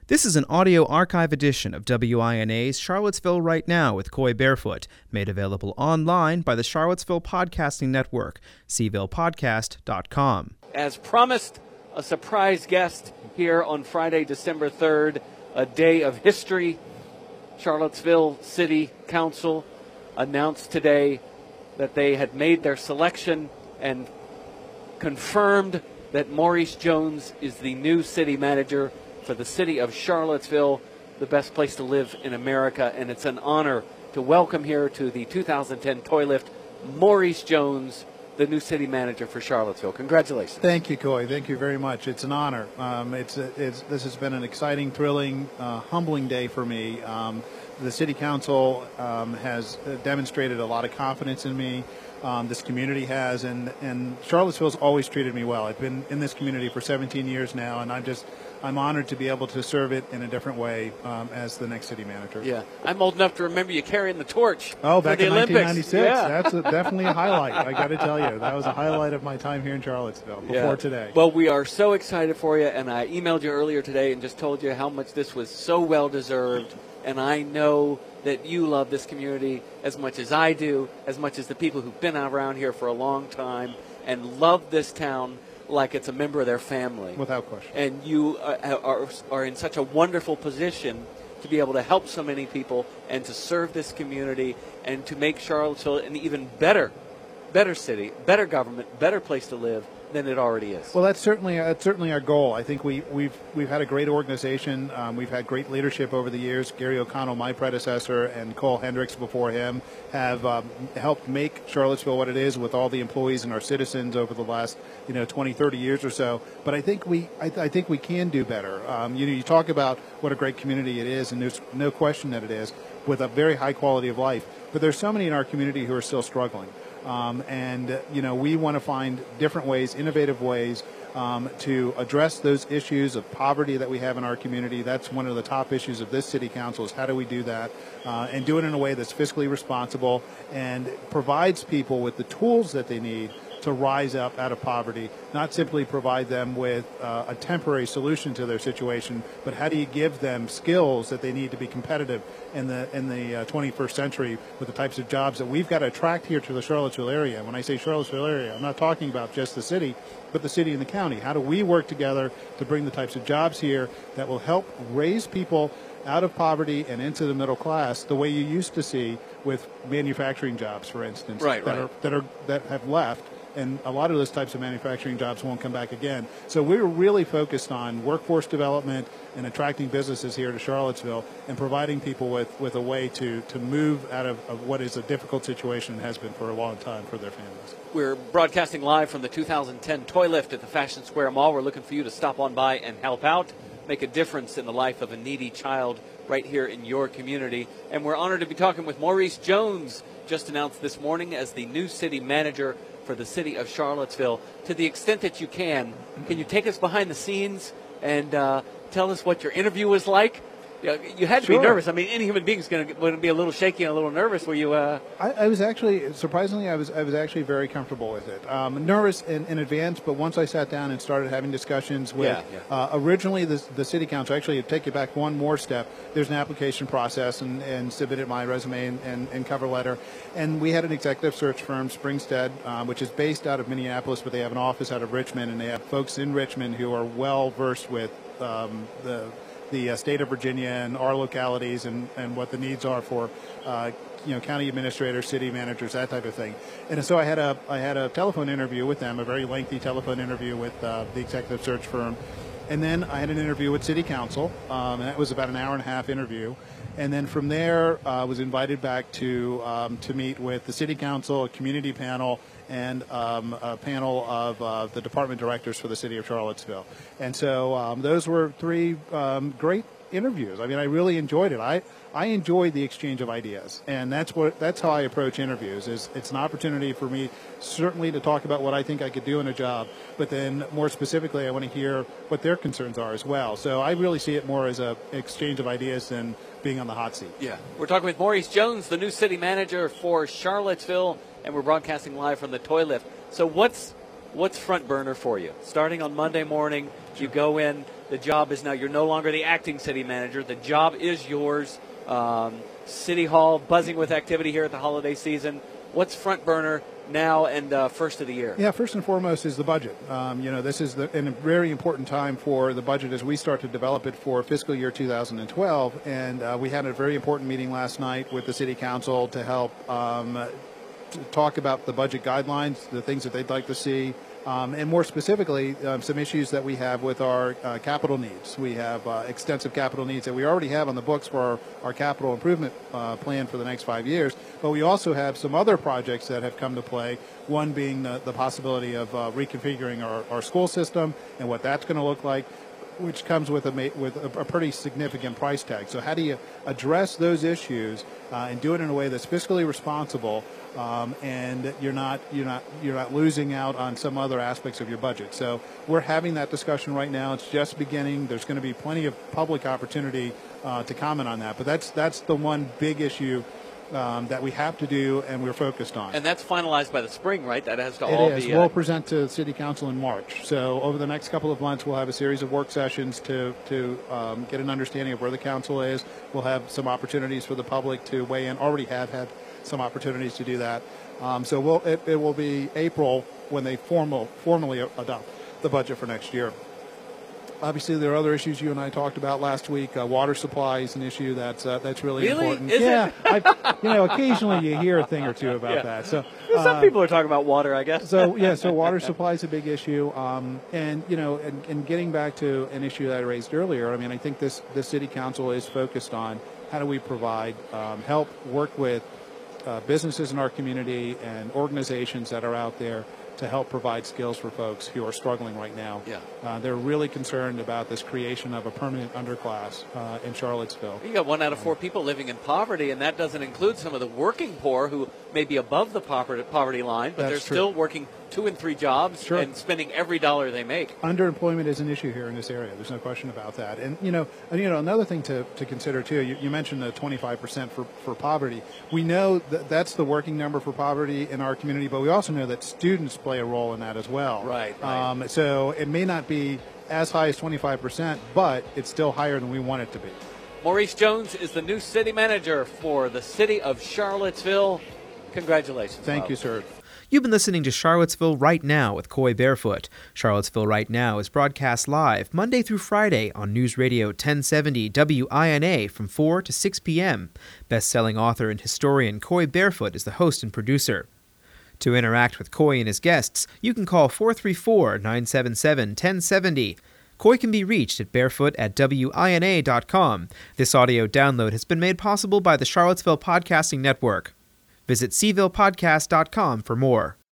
This is an audio archive edition of WINA's Charlottesville Right Now with Coy Barefoot, made available online by the Charlottesville Podcasting Network, cvillepodcast.com. As promised, a surprise guest here on Friday, December 3rd, a day of history. Charlottesville City Council announced today that they had made their selection and confirmed that Maurice Jones is the new city manager for the city of Charlottesville, the best place to live in America. And it's an honor to welcome here to the 2010 Toy Lift, Maurice Jones, the new city manager for Charlottesville. Congratulations. Thank you, Coy. Thank you very much. It's an honor. This has been an exciting, thrilling, humbling day for me. The City Council has demonstrated a lot of confidence in me. This community has, and Charlottesville's always treated me well. I've been in this community for 17 years now, and I'm honored to be able to serve it in a different way as the next city manager. Yeah, I'm old enough to remember you carrying the torch. Oh, back for the in Olympics. 1996. Yeah. That's definitely a highlight. I got to tell you, that was a highlight of my time here in Charlottesville before today. Well, we are so excited for you, and I emailed you earlier today and just told you how much this was so well deserved. And I know that you love this community as much as I do, as much as the people who've been around here for a long time and love this town like it's a member of their family. Without question. And you are in such a wonderful position to be able to help so many people and to serve this community and to make Charlottesville an even better city, better government, better place to live than it already is. Well, that's certainly our goal. I think we've had a great organization. We've had great leadership over the years. Gary O'Connell, my predecessor, and Cole Hendricks before him have helped make Charlottesville what it is with all the employees and our citizens over the last 20, 30 years or so. But I think we can do better. You talk about what a great community it is, and there's no question that it is, with a very high quality of life. But there's so many in our community who are still struggling. We want to find different ways, innovative ways, to address those issues of poverty that we have in our community. That's one of the top issues of this city council, is how do we do that, and do it in a way that's fiscally responsible and provides people with the tools that they need to rise up out of poverty, not simply provide them with a temporary solution to their situation, but how do you give them skills that they need to be competitive in the 21st century with the types of jobs that we've got to attract here to the Charlottesville area. When I say Charlottesville area, I'm not talking about just the city, but the city and the county. How do we work together to bring the types of jobs here that will help raise people out of poverty and into the middle class, the way you used to see with manufacturing jobs, for instance, that have left. And a lot of those types of manufacturing jobs won't come back again. So we're really focused on workforce development and attracting businesses here to Charlottesville and providing people with a way to move out of what is a difficult situation and has been for a long time for their families. We're broadcasting live from the 2010 Toy Lift at the Fashion Square Mall. We're looking for you to stop on by and help out, make a difference in the life of a needy child right here in your community. And we're honored to be talking with Maurice Jones, just announced this morning as the new city manager for the city of Charlottesville. To the extent that you can you take us behind the scenes and tell us what your interview was like? You had to be nervous. I mean, any human being is going to be a little shaky and a little nervous. Were you? I was actually, surprisingly, I was actually very comfortable with it. Nervous in advance, but once I sat down and started having discussions with, originally the city council, actually, to take it back one more step, there's an application process and submitted my resume and cover letter. And we had an executive search firm, Springstead, which is based out of Minneapolis, but they have an office out of Richmond, and they have folks in Richmond who are well versed with the state of Virginia and our localities and what the needs are for county administrators, city managers, that type of thing. And so I had a telephone interview with them, a very lengthy telephone interview with the executive search firm. And then I had an interview with city council, and that was about an hour and a half interview. And then from there, I was invited back to meet with the city council, a community panel, and a panel of the department directors for the city of Charlottesville. And so those were three great interviews. I mean, I really enjoyed it. I enjoyed the exchange of ideas, and that's how I approach interviews. It's an opportunity for me certainly to talk about what I think I could do in a job, but then more specifically, I want to hear what their concerns are as well. So I really see it more as an exchange of ideas than being on the hot seat. Yeah, we're talking with Maurice Jones, the new city manager for Charlottesville, and we're broadcasting live from the Toy Lift. So what's front burner for you? Starting on Monday morning, you go in. The job is now, you're no longer the acting city manager. The job is yours. City Hall buzzing with activity here at the holiday season. What's front burner now and first of the year? Yeah, first and foremost is the budget. This is a very important time for the budget as we start to develop it for fiscal year 2012. And we had a very important meeting last night with the City Council to help to talk about the budget guidelines, the things that they'd like to see. And more specifically, some issues that we have with our capital needs. We have extensive capital needs that we already have on the books for our capital improvement plan for the next 5 years. But we also have some other projects that have come to play, one being the possibility of reconfiguring our school system and what that's going to look like, which comes with a pretty significant price tag. So how do you address those issues and do it in a way that's fiscally responsible, and you're not losing out on some other aspects of your budget? So we're having that discussion right now. It's just beginning. There's going to be plenty of public opportunity to comment on that. But that's the one big issue that we have to do and we're focused on. And that's finalized by the spring, right? That has to all be... It is. We'll present to the City Council in March. So over the next couple of months, we'll have a series of work sessions to get an understanding of where the council is. We'll have some opportunities for the public to weigh in. Already have had some opportunities to do that. So it will be April when they formally adopt the budget for next year. Obviously, there are other issues you and I talked about last week. Water supply is an issue that's really important. Is it? Occasionally you hear a thing or two about that. So some people are talking about water, I guess. So water supply is a big issue. And getting back to an issue that I raised earlier, I mean, I think this City Council is focused on how do we provide help, work with businesses in our community and organizations that are out there to help provide skills for folks who are struggling right now. Yeah. They're really concerned about this creation of a permanent underclass in Charlottesville. You got 1 out of 4 people living in poverty, and that doesn't include some of the working poor who may be above the poverty line, but they're still working 2 and 3 jobs and spending every dollar they make. Underemployment is an issue here in this area. There's no question about that. And another thing to consider too. You mentioned the 25% for poverty. We know that that's the working number for poverty in our community, but we also know that students play a role in that as well. Right. So it may not be as high as 25%, but it's still higher than we want it to be. Maurice Jones is the new city manager for the city of Charlottesville. Congratulations. Thank you, sir. You've been listening to Charlottesville Right Now with Coy Barefoot. Charlottesville Right Now is broadcast live Monday through Friday on News Radio 1070 WINA from 4 to 6 p.m. Best-selling author and historian Coy Barefoot is the host and producer. To interact with Coy and his guests, you can call 434-977-1070. Coy can be reached at barefoot@wina.com. This audio download has been made possible by the Charlottesville Podcasting Network. Visit cvillepodcast.com for more.